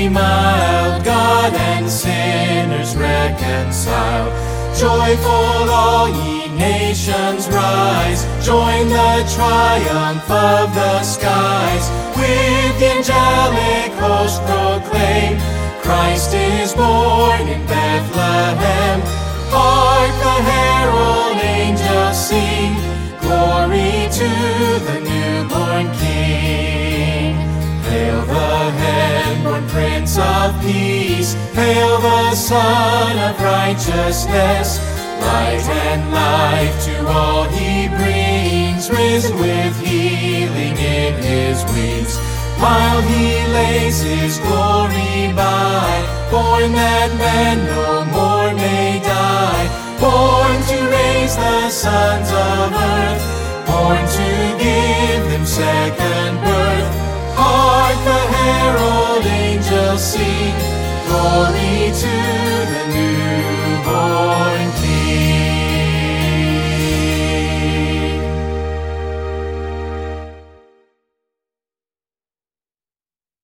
mild, God and sinners reconciled. Joyful all ye nations rise, join the triumph of the skies. With the angelic host proclaim, Christ is born in Bethlehem. Hark the herald angels sing, glory to the newborn King. Hail the heaven-born Prince of Peace, hail the Son of Righteousness. Light and life to all he brings, risen with healing in his wings. While he lays his glory by, born that men no more may die. Born to raise the sons of earth, born to give them second birth. Hark the herald angels sing, glory